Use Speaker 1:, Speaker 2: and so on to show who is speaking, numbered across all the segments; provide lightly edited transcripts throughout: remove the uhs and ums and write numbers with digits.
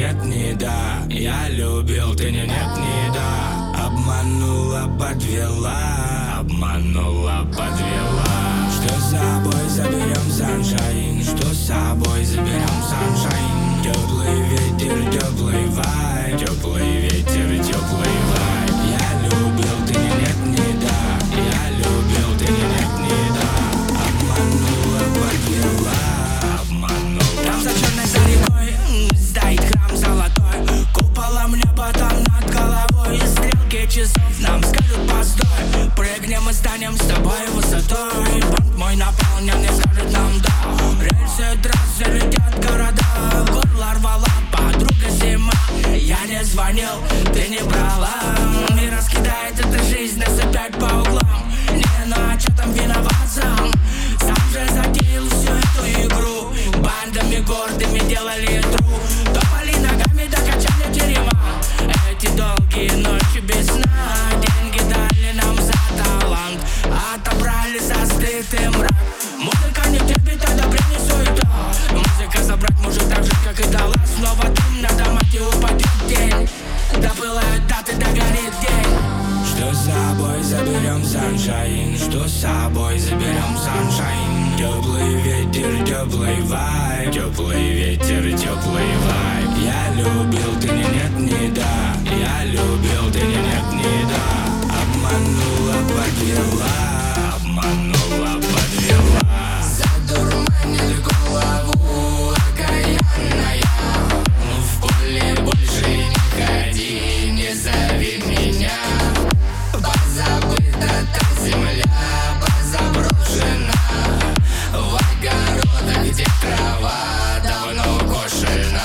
Speaker 1: нет, не да. Я любил, ты не нет, не да. Обманула, подвела, обманула, подвела. Что с собой заберем саншайн, что с собой заберем саншайн. Теплый ветер, теплый вайб, теплый ветер, теплый вайб. Я любил, ты не нет, не да. Я любил, ты не нет, не да. Обманула, подвела, обманула. Там за черной за рекой стоит храм золотой, куполом небо там над головой. И стрелки часов нам скажут постой. Прыгнем и станем с тобой высотой. Банк мой наполнен и скажет нам да. Рельсы трассы летят города. Горло рвала подруга зима. Я не звонил, ты не брала. И раскидает эта жизнь нас опять по углам. Не, ну а чё там виноват сам? Сам же затеял всю эту игру. Бандами гордыми делали тру. Топали ногами, докачали терема. Эти долгие ночи без сна. Деньги дали нам за талант, отобрали за стыд и мрак. Музыка не терпит одобрение, суета. Музыка забрать может так же, как и дала. Снова дым на домах и упадет день. Допылают даты, догорит день. Что с собой заберем саншайн, что с собой заберем саншайн. Теплый ветер, теплый вайб, теплый ветер, теплый вайб. Я любил, ты не нет, не да. Я любил, ты не нет, не да. Обманула, подвела, обманула, подвела. Задурманили голову окаянная. В поле больше не ходи, не зови меня. Позабыта та земля, позаброшена. В огородах, где трава давно кошена.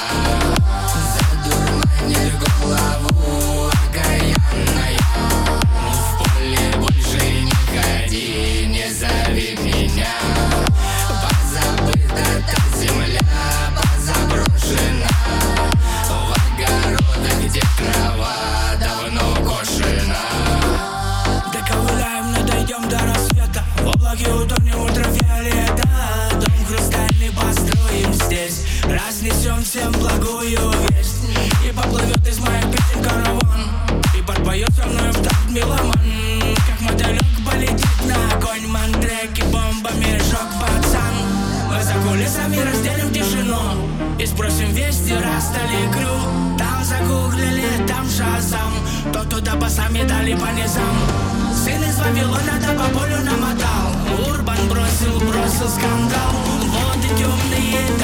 Speaker 1: Задурманили голову окаянная. В поле больше не ходи, не зови меня. Позабыта та земля, позаброшена. В огородах, где трава давно кошена. Доковыляем, но дойдем до рассвета. В облаке утонем ультрафиолета. Дом хрустальный построим здесь. Разнесем всем благую весть. И поплывет из моих песен караван. И подпоет со мной в такт меломан. Как мотылек полетит на огонь. Мантреки бомбами жёг пацан. Мы за кулисами разделим тишину и спросим вести, растали крю. Там загуглили, там шазам. Тот, туда басами дали по низам. Сын из Вавилона, да по полю намотал. Урбан бросил скандал. Воды темные,